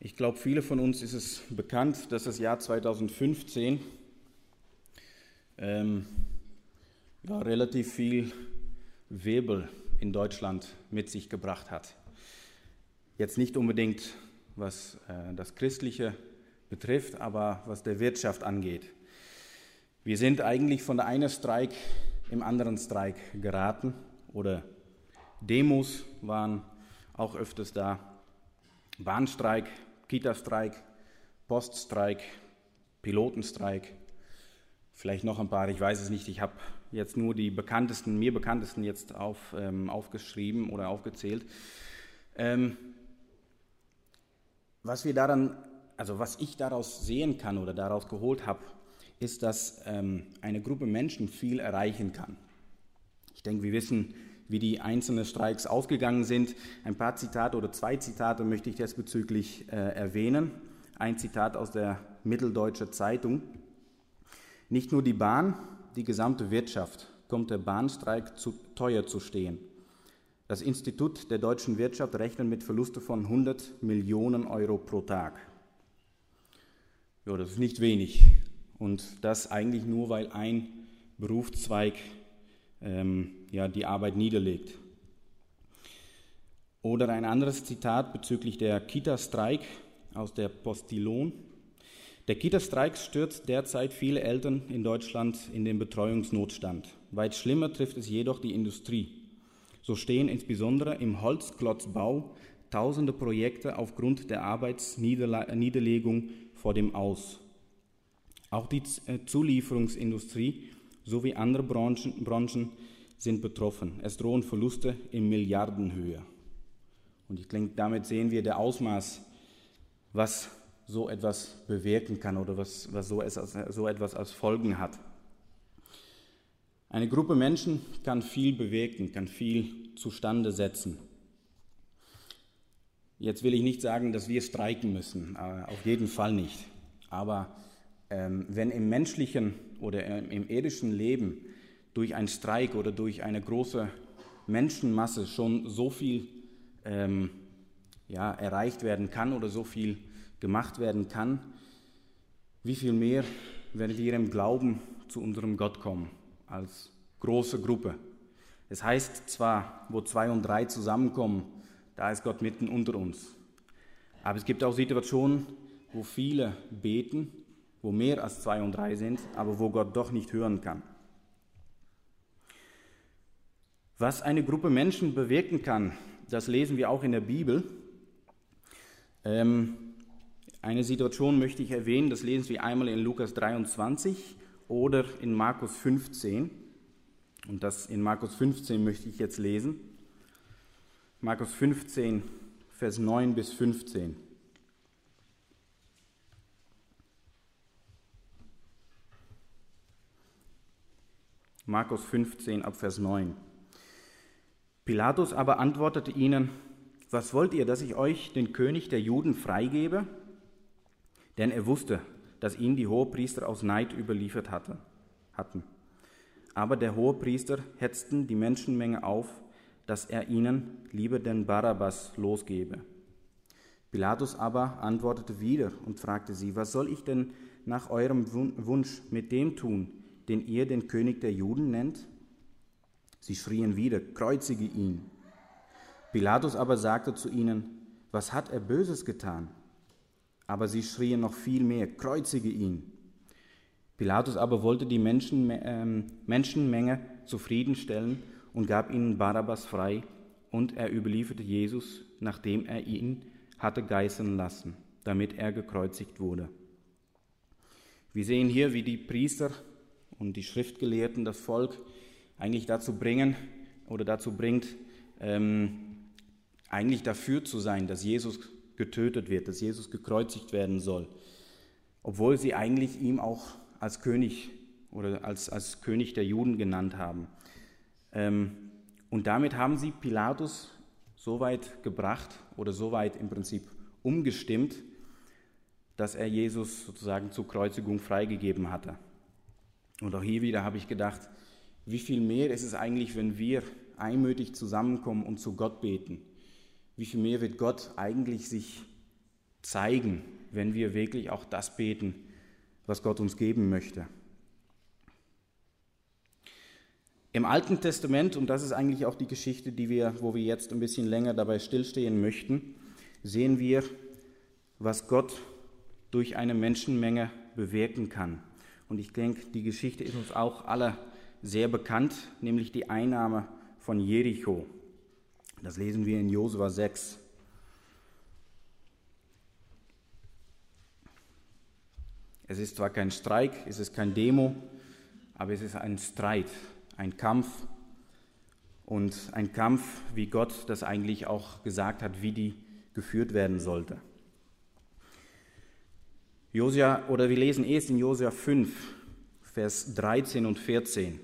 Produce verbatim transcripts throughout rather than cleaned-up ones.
Ich glaube, viele von uns ist es bekannt, dass das Jahr zweitausendfünfzehn ähm, ja, relativ viel Wirbel in Deutschland mit sich gebracht hat. Jetzt nicht unbedingt, was äh, das Christliche betrifft, aber was der Wirtschaft angeht. Wir sind eigentlich von der einen Streik im anderen Streik geraten oder Demos waren auch öfters da, Bahnstreik, Kita-Streik, Poststreik, Pilotenstreik, vielleicht noch ein paar, ich weiß es nicht, ich habe jetzt nur die bekanntesten, mir bekanntesten jetzt auf, ähm, aufgeschrieben oder aufgezählt. Ähm, was wir daran, also was ich daraus sehen kann oder daraus geholt habe, ist, dass ähm, eine Gruppe Menschen viel erreichen kann. Ich denke, wir wissen, wie die einzelnen Streiks ausgegangen sind. Ein paar Zitate oder zwei Zitate möchte ich diesbezüglich äh, erwähnen. Ein Zitat aus der Mitteldeutschen Zeitung. Nicht nur die Bahn, die gesamte Wirtschaft kommt der Bahnstreik zu teuer zu stehen. Das Institut der deutschen Wirtschaft rechnet mit Verluste von hundert Millionen Euro pro Tag. Ja, das ist nicht wenig. Und das eigentlich nur, weil ein Berufszweig ähm, ja, die Arbeit niederlegt. Oder ein anderes Zitat bezüglich der Kita-Streik aus der Postillon. Der Kita-Streik stürzt derzeit viele Eltern in Deutschland in den Betreuungsnotstand. Weit schlimmer trifft es jedoch die Industrie. So stehen insbesondere im Holzklotzbau tausende Projekte aufgrund der Arbeitsniederlegung vor dem Aus. Auch die Zulieferungsindustrie sowie andere Branchen, Branchen sind betroffen. Es drohen Verluste in Milliardenhöhe. Und ich denke, damit sehen wir das Ausmaß, was so etwas bewirken kann oder was, was so, es, so etwas als Folgen hat. Eine Gruppe Menschen kann viel bewirken, kann viel zustande setzen. Jetzt will ich nicht sagen, dass wir streiken müssen, auf jeden Fall nicht. Aber ähm, wenn im menschlichen oder im irdischen Leben durch einen Streik oder durch eine große Menschenmasse schon so viel ähm, ja, erreicht werden kann oder so viel gemacht werden kann, wie viel mehr, wenn wir im Glauben zu unserem Gott kommen, als große Gruppe. Es heißt zwar, wo zwei und drei zusammenkommen, da ist Gott mitten unter uns. Aber es gibt auch Situationen, wo viele beten, wo mehr als zwei und drei sind, aber wo Gott doch nicht hören kann. Was eine Gruppe Menschen bewirken kann, das lesen wir auch in der Bibel. Ähm, eine Situation möchte ich erwähnen, das lesen wir einmal in Lukas dreiundzwanzig oder in Markus fünfzehn. Und das in Markus fünfzehn möchte ich jetzt lesen. Markus fünfzehn, Vers neun bis fünfzehn. Markus fünfzehn, ab Vers neun. Pilatus aber antwortete ihnen: Was wollt ihr, dass ich euch, den König der Juden, freigebe? Denn er wusste, dass ihn die Hohepriester aus Neid überliefert hatte, hatten. Aber der Hohepriester hetzten die Menschenmenge auf, dass er ihnen lieber den Barabbas losgebe. Pilatus aber antwortete wieder und fragte sie: Was soll ich denn nach eurem Wunsch mit dem tun, den ihr den König der Juden nennt? Sie schrien wieder: Kreuzige ihn. Pilatus aber sagte zu ihnen: Was hat er Böses getan? Aber sie schrien noch viel mehr: Kreuzige ihn. Pilatus aber wollte die Menschen, äh, Menschenmenge zufriedenstellen und gab ihnen Barabbas frei, und er überlieferte Jesus, nachdem er ihn hatte geißeln lassen, damit er gekreuzigt wurde. Wir sehen hier, wie die Priester und die Schriftgelehrten das Volk eigentlich dazu bringen oder dazu bringt, ähm, eigentlich dafür zu sein, dass Jesus getötet wird, dass Jesus gekreuzigt werden soll, obwohl sie eigentlich ihm auch als König oder als, als König der Juden genannt haben. Ähm, und damit haben sie Pilatus so weit gebracht oder so weit im Prinzip umgestimmt, dass er Jesus sozusagen zur Kreuzigung freigegeben hatte. Und auch hier wieder habe ich gedacht, wie viel mehr ist es eigentlich, wenn wir einmütig zusammenkommen und zu Gott beten? Wie viel mehr wird Gott eigentlich sich zeigen, wenn wir wirklich auch das beten, was Gott uns geben möchte. Im Alten Testament, und das ist eigentlich auch die Geschichte, die wir, wo wir jetzt ein bisschen länger dabei stillstehen möchten, sehen wir, was Gott durch eine Menschenmenge bewirken kann. Und ich denke, die Geschichte ist uns auch alle sehr bekannt, nämlich die Einnahme von Jericho. Das lesen wir in Josua sechs. Es ist zwar kein Streik, es ist kein Demo, aber es ist ein Streit, ein Kampf. Und ein Kampf, wie Gott das eigentlich auch gesagt hat, wie die geführt werden sollte. Josua, oder wir lesen erst in Josua fünf, Vers dreizehn und vierzehn.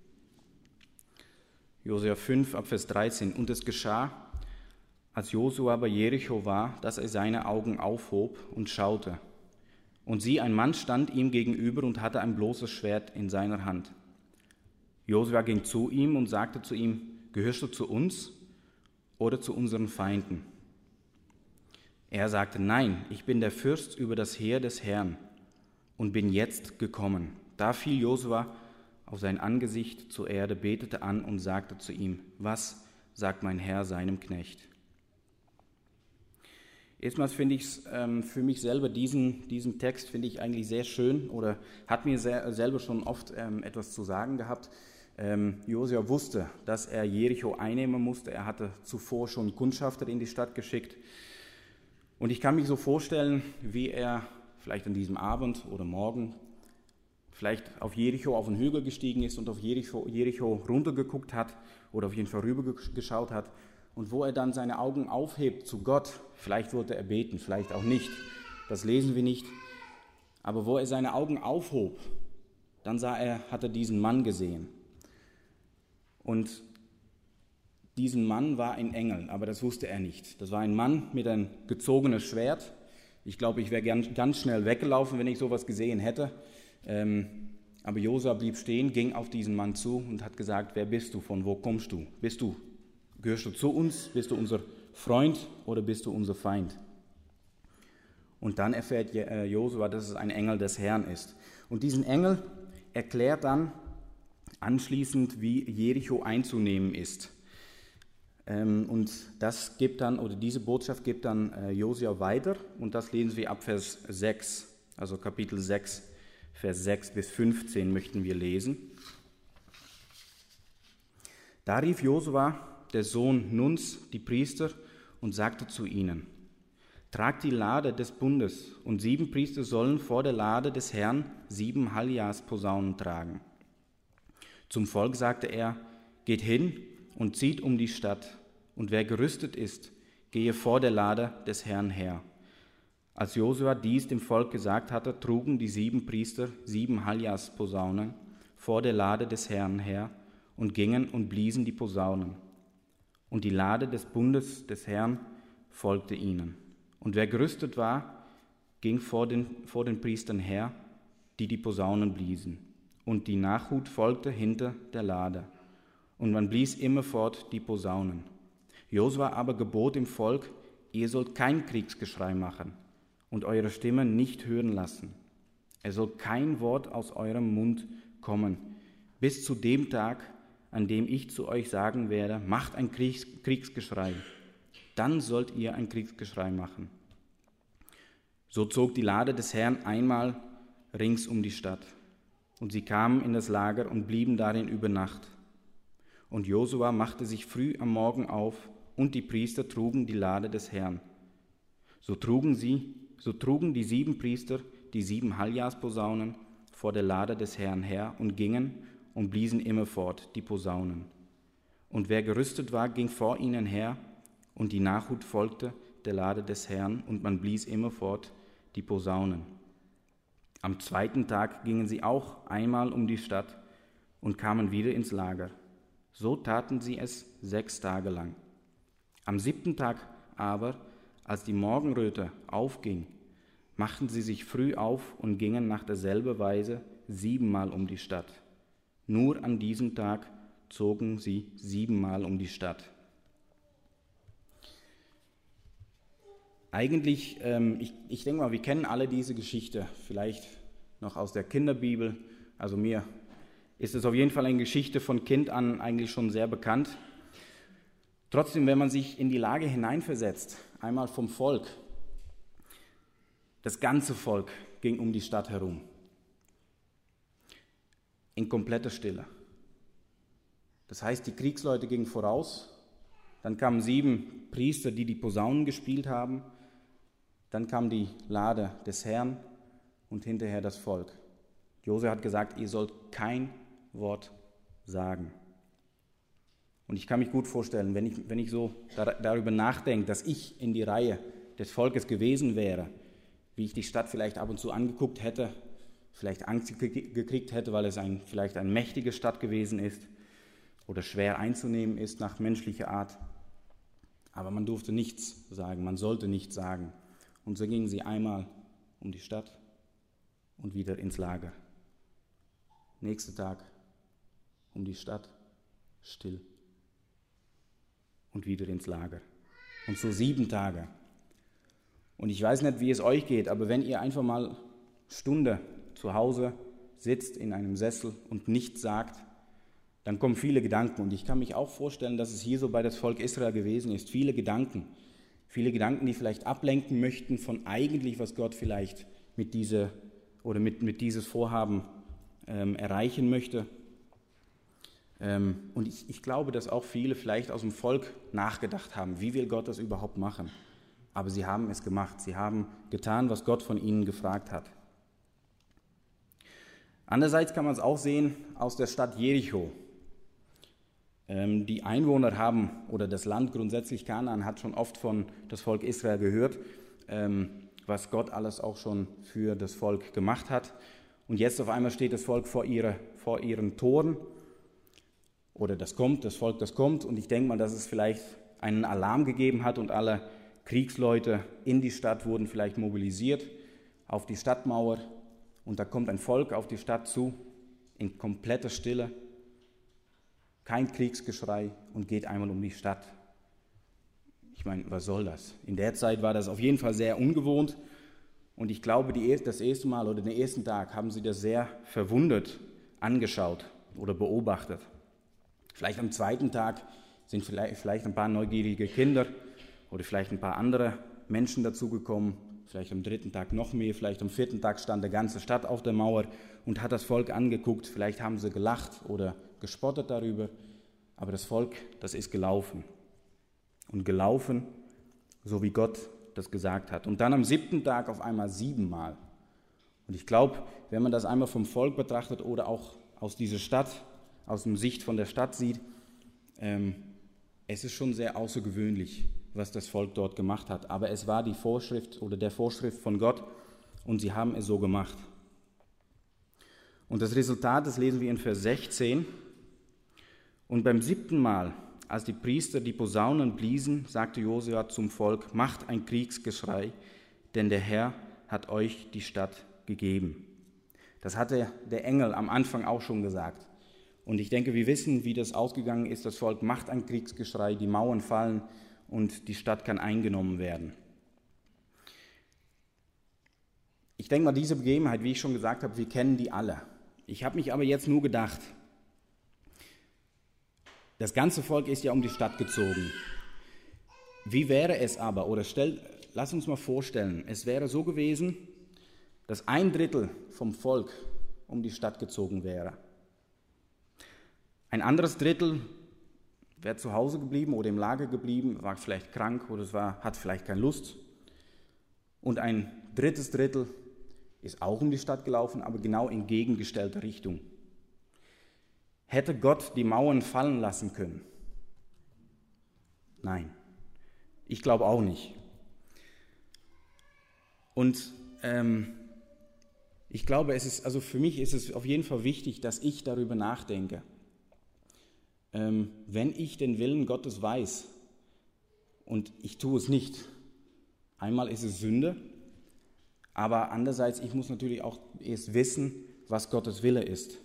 Josua fünf, ab Vers dreizehn. Und es geschah, als Josua bei Jericho war, dass er seine Augen aufhob und schaute. Und sieh, ein Mann stand ihm gegenüber und hatte ein bloßes Schwert in seiner Hand. Josua ging zu ihm und sagte zu ihm: Gehörst du zu uns oder zu unseren Feinden? Er sagte: Nein, ich bin der Fürst über das Heer des Herrn und bin jetzt gekommen. Da fiel Josua auf sein Angesicht zur Erde, betete an und sagte zu ihm: Was sagt mein Herr seinem Knecht? Erstmals finde ich es ähm, für mich selber, diesen, diesen Text finde ich eigentlich sehr schön oder hat mir sehr, selber schon oft ähm, etwas zu sagen gehabt. Ähm, Josua wusste, dass er Jericho einnehmen musste. Er hatte zuvor schon Kundschafter in die Stadt geschickt. Und ich kann mich so vorstellen, wie er vielleicht an diesem Abend oder Morgen vielleicht auf Jericho auf den Hügel gestiegen ist und auf Jericho, Jericho runtergeguckt hat oder auf jeden Fall rübergeschaut hat und wo er dann seine Augen aufhebt zu Gott. Vielleicht wollte er beten, vielleicht auch nicht, das lesen wir nicht. Aber wo er seine Augen aufhob, dann sah er, hat er diesen Mann gesehen. Und diesen Mann war ein Engel, aber das wusste er nicht. Das war ein Mann mit einem gezogenen Schwert. Ich glaube, ich wäre ganz, ganz schnell weggelaufen, wenn ich sowas gesehen hätte. Ähm, aber Josua blieb stehen, ging auf diesen Mann zu und hat gesagt: Wer bist du? Von wo kommst du? Bist du? Gehörst du zu uns? Bist du unser Freund oder bist du unser Feind? Und dann erfährt Josua, dass es ein Engel des Herrn ist. Und diesen Engel erklärt dann anschließend, wie Jericho einzunehmen ist. Und das gibt dann, oder diese Botschaft gibt dann Josua weiter, und das lesen wir ab Vers sechs, also Kapitel sechs, Vers sechs bis fünfzehn möchten wir lesen. Da rief Josua, der Sohn Nuns, die Priester, und sagte zu ihnen: Tragt die Lade des Bundes, und sieben Priester sollen vor der Lade des Herrn sieben Haljas-Posaunen tragen. Zum Volk sagte er: Geht hin und zieht um die Stadt, und wer gerüstet ist, gehe vor der Lade des Herrn her. Als Josua dies dem Volk gesagt hatte, trugen die sieben Priester sieben Haljas-Posaunen vor der Lade des Herrn her und gingen und bliesen die Posaunen. Und die Lade des Bundes des Herrn folgte ihnen. Und wer gerüstet war, ging vor den, vor den Priestern her, die die Posaunen bliesen. Und die Nachhut folgte hinter der Lade. Und man blies immerfort die Posaunen. Josua aber gebot dem Volk: Ihr sollt kein Kriegsgeschrei machen und eure Stimme nicht hören lassen. Es soll kein Wort aus eurem Mund kommen, bis zu dem Tag, an dem ich zu euch sagen werde: Macht ein Kriegs- Kriegsgeschrei. Dann sollt ihr ein Kriegsgeschrei machen. So zog die Lade des Herrn einmal rings um die Stadt. Und sie kamen in das Lager und blieben darin über Nacht. Und Josua machte sich früh am Morgen auf, und die Priester trugen die Lade des Herrn. So trugen sie, so trugen die sieben Priester die sieben Haljas-Posaunen vor der Lade des Herrn her und gingen und bliesen immerfort die Posaunen. Und wer gerüstet war, ging vor ihnen her, und die Nachhut folgte der Lade des Herrn, und man blies immerfort die Posaunen. Am zweiten Tag gingen sie auch einmal um die Stadt und kamen wieder ins Lager. So taten sie es sechs Tage lang. Am siebten Tag aber, als die Morgenröte aufging, machten sie sich früh auf und gingen nach derselben Weise siebenmal um die Stadt. Nur an diesem Tag zogen sie siebenmal um die Stadt. Eigentlich, ähm, ich, ich denke mal, wir kennen alle diese Geschichte, vielleicht noch aus der Kinderbibel. Also mir ist es auf jeden Fall eine Geschichte von Kind an eigentlich schon sehr bekannt. Trotzdem, wenn man sich in die Lage hineinversetzt, einmal vom Volk, das ganze Volk ging um die Stadt herum, in kompletter Stille. Das heißt, die Kriegsleute gingen voraus, dann kamen sieben Priester, die die Posaunen gespielt haben, dann kam die Lade des Herrn und hinterher das Volk. Josua hat gesagt, ihr sollt kein Wort sagen. Und ich kann mich gut vorstellen, wenn ich, wenn ich so dar- darüber nachdenke, dass ich in die Reihe des Volkes gewesen wäre, wie ich die Stadt vielleicht ab und zu angeguckt hätte, vielleicht Angst gekriegt hätte, weil es ein, vielleicht eine mächtige Stadt gewesen ist oder schwer einzunehmen ist nach menschlicher Art. Aber man durfte nichts sagen, man sollte nichts sagen. Und so gingen sie einmal um die Stadt und wieder ins Lager. Nächster Tag um die Stadt, still und wieder ins Lager. Und so sieben Tage. Und ich weiß nicht, wie es euch geht, aber wenn ihr einfach mal eine Stunde zu Hause sitzt in einem Sessel und nichts sagt, dann kommen viele Gedanken. Und ich kann mich auch vorstellen, dass es hier so bei das Volk Israel gewesen ist. Viele Gedanken. Viele Gedanken, die vielleicht ablenken möchten von eigentlich, was Gott vielleicht mit diese oder mit, mit dieses Vorhaben ähm, erreichen möchte. Ähm, und ich, ich glaube, dass auch viele vielleicht aus dem Volk nachgedacht haben, wie will Gott das überhaupt machen? Aber sie haben es gemacht. Sie haben getan, was Gott von ihnen gefragt hat. Andererseits kann man es auch sehen aus der Stadt Jericho. Ähm, die Einwohner haben, oder das Land grundsätzlich Kanaan hat schon oft von das Volk Israel gehört, ähm, was Gott alles auch schon für das Volk gemacht hat. Und jetzt auf einmal steht das Volk vor, ihre, vor ihren Toren. Oder das kommt, das Volk, das kommt. Und ich denke mal, dass es vielleicht einen Alarm gegeben hat und alle Kriegsleute in die Stadt wurden vielleicht mobilisiert auf die Stadtmauer. Und da kommt ein Volk auf die Stadt zu, in kompletter Stille, kein Kriegsgeschrei und geht einmal um die Stadt. Ich meine, was soll das? In der Zeit war das auf jeden Fall sehr ungewohnt. Und ich glaube, die, das erste Mal oder den ersten Tag haben sie das sehr verwundert angeschaut oder beobachtet. Vielleicht am zweiten Tag sind vielleicht, vielleicht ein paar neugierige Kinder oder vielleicht ein paar andere Menschen dazugekommen. Vielleicht am dritten Tag noch mehr, vielleicht am vierten Tag stand die ganze Stadt auf der Mauer und hat das Volk angeguckt. Vielleicht haben sie gelacht oder gespottet darüber, aber das Volk, das ist gelaufen. Und gelaufen, so wie Gott das gesagt hat. Und dann am siebten Tag auf einmal siebenmal. Und ich glaube, wenn man das einmal vom Volk betrachtet oder auch aus dieser Stadt, aus der Sicht von der Stadt sieht, ähm, es ist schon sehr außergewöhnlich, was das Volk dort gemacht hat. Aber es war die Vorschrift oder der Vorschrift von Gott und sie haben es so gemacht. Und das Resultat, das lesen wir in Vers sechzehn. Und beim siebten Mal, als die Priester die Posaunen bliesen, sagte Josua zum Volk, macht ein Kriegsgeschrei, denn der Herr hat euch die Stadt gegeben. Das hatte der Engel am Anfang auch schon gesagt. Und ich denke, wir wissen, wie das ausgegangen ist. Das Volk macht ein Kriegsgeschrei, die Mauern fallen und die Stadt kann eingenommen werden. Ich denke mal, diese Begebenheit, wie ich schon gesagt habe, wir kennen die alle. Ich habe mich aber jetzt nur gedacht, das ganze Volk ist ja um die Stadt gezogen. Wie wäre es aber, oder stell, lass uns mal vorstellen, es wäre so gewesen, dass ein Drittel vom Volk um die Stadt gezogen wäre. Ein anderes Drittel wäre zu Hause geblieben oder im Lager geblieben, war vielleicht krank oder es war, hat vielleicht keine Lust. Und ein drittes Drittel ist auch um die Stadt gelaufen, aber genau in gegengestellter Richtung. Hätte Gott die Mauern fallen lassen können? Nein, ich glaube auch nicht. Und ähm, ich glaube, es ist, also für mich ist es auf jeden Fall wichtig, dass ich darüber nachdenke. Ähm, wenn ich den Willen Gottes weiß und ich tue es nicht, einmal ist es Sünde, aber andererseits, ich muss natürlich auch erst wissen, was Gottes Wille ist.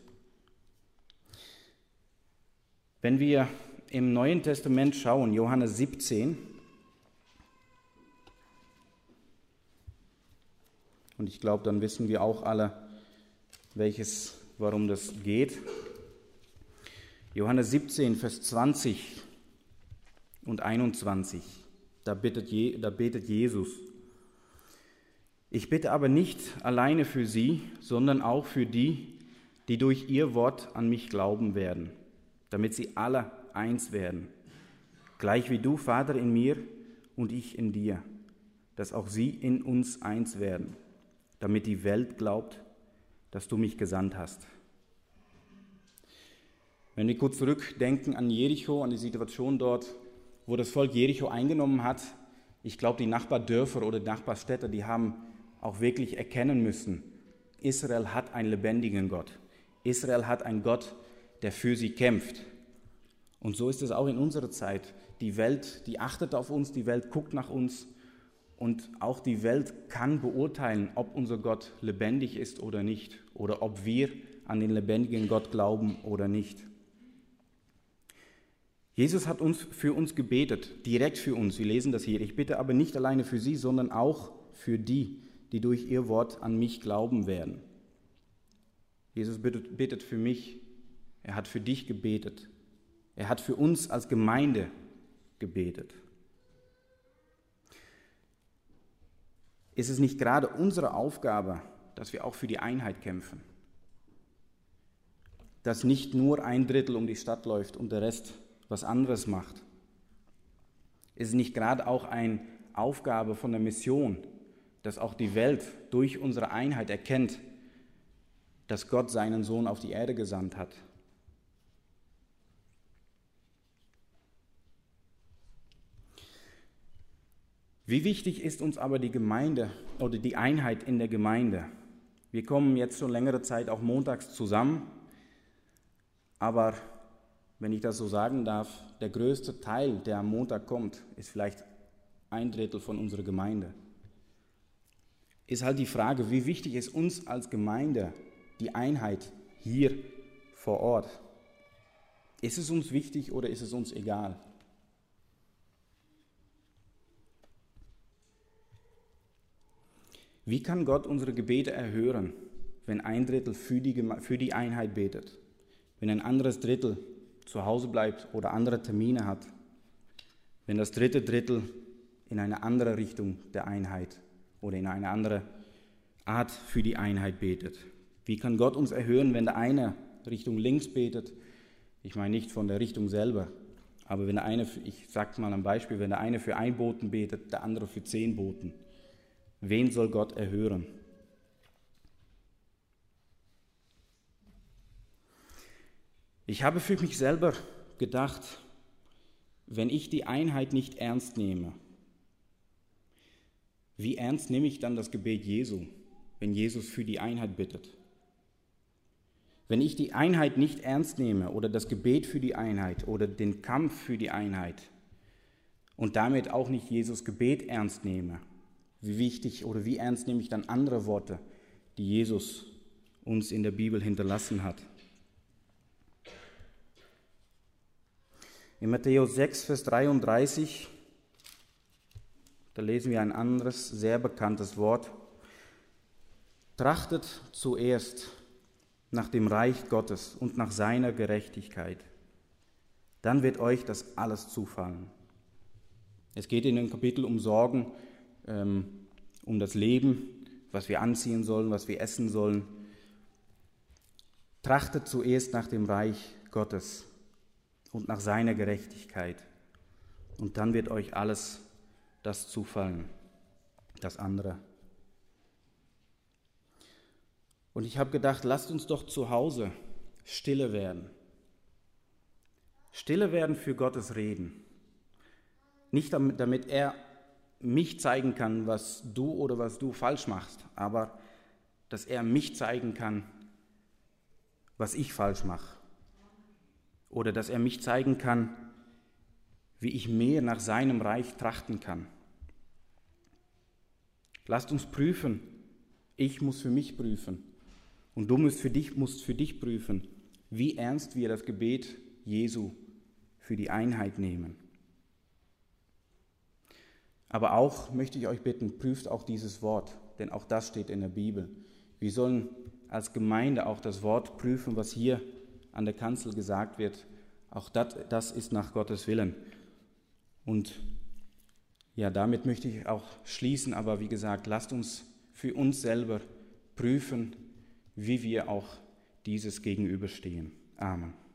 Wenn wir im Neuen Testament schauen, Johannes siebzehn, Und ich glaube, dann wissen wir auch alle, welches, warum das geht. Johannes siebzehn, Vers zwanzig und einundzwanzig, da betet, Je, da betet Jesus: Ich bitte aber nicht alleine für sie, sondern auch für die, die durch ihr Wort an mich glauben werden, damit sie alle eins werden, gleich wie du, Vater, in mir und ich in dir, dass auch sie in uns eins werden, damit die Welt glaubt, dass du mich gesandt hast. Wenn wir kurz zurückdenken an Jericho, an die Situation dort, wo das Volk Jericho eingenommen hat, ich glaube, die Nachbardörfer oder die Nachbarstädte, die haben auch wirklich erkennen müssen, Israel hat einen lebendigen Gott. Israel hat einen Gott, der für sie kämpft. Und so ist es auch in unserer Zeit. Die Welt, die achtet auf uns, die Welt guckt nach uns und auch die Welt kann beurteilen, ob unser Gott lebendig ist oder nicht oder ob wir an den lebendigen Gott glauben oder nicht. Jesus hat uns für uns gebetet, direkt für uns. Wir lesen das hier. Ich bitte aber nicht alleine für sie, sondern auch für die, die durch ihr Wort an mich glauben werden. Jesus bittet, bittet für mich, er hat für dich gebetet. Er hat für uns als Gemeinde gebetet. Ist es nicht gerade unsere Aufgabe, dass wir auch für die Einheit kämpfen? Dass nicht nur ein Drittel um die Stadt läuft und der Rest was anderes macht? Ist es nicht gerade auch eine Aufgabe von der Mission, dass auch die Welt durch unsere Einheit erkennt, dass Gott seinen Sohn auf die Erde gesandt hat? Wie wichtig ist uns aber die Gemeinde oder die Einheit in der Gemeinde? Wir kommen jetzt schon längere Zeit auch montags zusammen, aber wenn ich das so sagen darf, der größte Teil, der am Montag kommt, ist vielleicht ein Drittel von unserer Gemeinde. Ist halt die Frage, wie wichtig ist uns als Gemeinde die Einheit hier vor Ort? Ist es uns wichtig oder ist es uns egal? Wie kann Gott unsere Gebete erhören, wenn ein Drittel für die, Geme- für die Einheit betet, wenn ein anderes Drittel zu Hause bleibt oder andere Termine hat, wenn das dritte Drittel in eine andere Richtung der Einheit oder in eine andere Art für die Einheit betet? Wie kann Gott uns erhören, wenn der eine Richtung links betet? Ich meine nicht von der Richtung selber, aber wenn der eine, ich sage mal ein Beispiel, wenn der eine für ein Boten betet, der andere für zehn Boten. Wen soll Gott erhören? Ich habe für mich selber gedacht, wenn ich die Einheit nicht ernst nehme, wie ernst nehme ich dann das Gebet Jesu, wenn Jesus für die Einheit bittet? Wenn ich die Einheit nicht ernst nehme oder das Gebet für die Einheit oder den Kampf für die Einheit und damit auch nicht Jesus Gebet ernst nehme, wie wichtig oder wie ernst nehme ich dann andere Worte, die Jesus uns in der Bibel hinterlassen hat? In Matthäus sechs, Vers dreiunddreißig, da lesen wir ein anderes, sehr bekanntes Wort. Trachtet zuerst nach dem Reich Gottes und nach seiner Gerechtigkeit. Dann wird euch das alles zufallen. Es geht in dem Kapitel um Sorgen, ähm, um das Leben, was wir anziehen sollen, was wir essen sollen. Trachtet zuerst nach dem Reich Gottes und nach seiner Gerechtigkeit. Und dann wird euch alles das zufallen, das andere. Und ich habe gedacht, lasst uns doch zu Hause stille werden. Stille werden für Gottes Reden. Nicht damit, damit er mich zeigen kann, was du oder was du falsch machst, aber dass er mich zeigen kann, was ich falsch mache. Oder dass er mich zeigen kann, wie ich mehr nach seinem Reich trachten kann. Lasst uns prüfen. Ich muss für mich prüfen. Und du musst für dich, musst für dich prüfen, wie ernst wir das Gebet Jesu für die Einheit nehmen. Aber auch möchte ich euch bitten, prüft auch dieses Wort, denn auch das steht in der Bibel. Wir sollen als Gemeinde auch das Wort prüfen, was hier an der Kanzel gesagt wird. Auch das, das ist nach Gottes Willen. Und ja, damit möchte ich auch schließen, aber wie gesagt, lasst uns für uns selber prüfen, wie wir auch dieses gegenüberstehen. Amen.